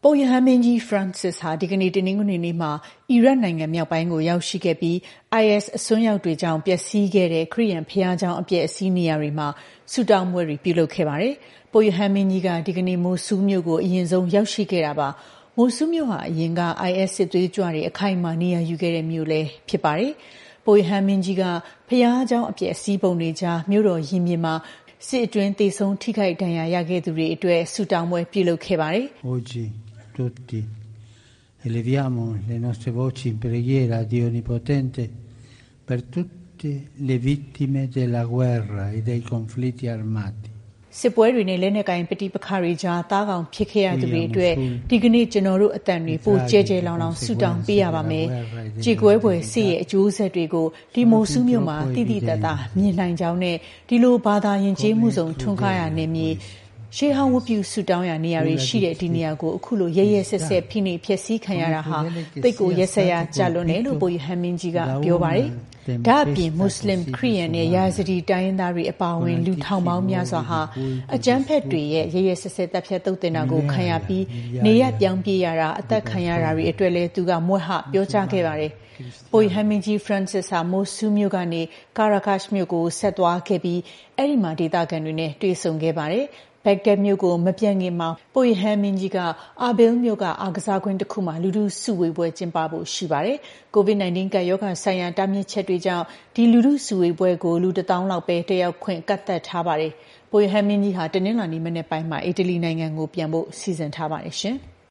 ပုပ်ရဟန်းမင်းကြီး Francis ဟာဒီကနေ့တနင်္ဂနွေနေ့မှာအီရတ်နိုင်ငံမြောက်ပိုင်းကိုရောက်ရှိခဲ့ပြီး IS အစွန်းရောက်တွေကြောင့်ပျက်စီးခဲ့တဲ့ခရစ်ယာန်ဘုရားကျောင်းအပျက်အစီးနေရာတွေမှာဆုတောင်းပွဲတွေပြုလုပ်ခဲ့ပါတယ်။ပုပ်ရဟန်းမင်းကြီးကဒီကနေ့မိုဆူးမြို့ကိုအရင်ဆုံးရောက်ရှိခဲ့တာပါ။မိုဆူးမြို့ဟာအရင်က IS စစ်သွေးကြွတွေအခိုင်အမာနေရာယူခဲ့တဲ့မြို့လည်းဖြစ်ပါတယ်။ပုပ်ရဟန်းမင်းကြီးကဘုရားကျောင်းအပျက်အစီးပုံတွေကြားမြို့တော်ရင်ပြင်မှာစစ်အတွင်းသေဆုံးထိခိုက်ဒဏ်ရာရခဲ့သူတွေအတွက်ဆုတောင်းပွဲပြုလုပ်ခဲ့ပါတယ်။ Oggi tutti eleviamo le nostre voci in preghiera a Dio Onnipotente per tutte le vittime della guerra e dei conflitti armati. စစ်ပွဲတွေနဲ့လက်နက်ကိုင်ပဋိပက္ခတွေကြားတားကောင်ဖြစ်ခဲ့ရသူတွေအတွက်ဒီကနေ့ကျွန်တော်တို့အသံတွေပိုကျဲကျဲလောင်လောင်ဆုတောင်းပေးရပါမယ်။ကြေကွဲပွဲစစ်ရဲ့အကျိုးဆက်တွေကိုဒီမိုဆူးမြို့မှာတည်တည်တတ်တာမြင်နိုင်ကြောင်းနဲ့ဒီလိုဘာသာယဉ်ကျေးမှုစုံထွန်းကားရနေမြေရှေးဟောင်းဝတ်ပြုဆုတောင်းရာနေရာတွေရှိတဲ့ဒီနေရာကိုအခုလိုရဲရဲဆက်ဆက်ဖိနှိပ်ဖျက်ဆီးခံရတာဟာတိတ်ကိုရက်စက်ရကြလွန်းတယ်လို့ပုပ်ရဟန်းမင်းကြီးကပြောပါတယ်။ဒါ့အပြင်မွတ်စလင်ခရစ်ယာန်နဲ့ယာဇဒီတိုင်းရင်းသားတွေအပါအဝင်လူထောင်ပေါင်းများစွာဟာအကြမ်းဖက်တွေရဲ့ရဲရဲဆက်ဆက်တပ်ဖြတ်တုတ်တင်တာကိုခံရပြီးနေရပြောင်းပြေးရတာအသက်ခံရတာတွေအတွက်လည်းသူကမွဲ့ဟပြောကြားခဲ့ပါတယ်။ပုပ်ရဟန်းမင်းကြီး Francis ဟာမိုဆူးမြို့ကနေကာရာကတ်ရှ်မြို့ကိုဆက်သွားခဲ့ပြီးအဲ့ဒီမှာဒေသခံတွေနဲ့တွေ့ဆုံခဲ့ပါတယ်။ဘက်ဂဒက်မြို့ကိုမပြန့်ခင်မှာပုပ်ရဟန်းမင်းကြီးကအာဘဲလ်မြို့ကအားကစားကွင်းတစ်ခုမှာလူထုစုဝေးပွဲကျင်းပဖို့ရှိပါတယ်။ COVID-19 ကပ်ရောဂါဆိုင်ရာတားမြစ်ချက်တွေကြောင့်ဒီလူထုစုဝေးပွဲကိုလူ1000လောက်ပဲတက်ရောက်ခွင့်ကန့်သတ်ထားပါတယ်။ပုပ်ရဟန်းမင်းကြီးဟာတနင်္လာနေ့မနေ့ပိုင်းမှာအီတလီနိုင်ငံကိုပြန်ဖို့စီစဉ်ထားပါတယ်ရှင်။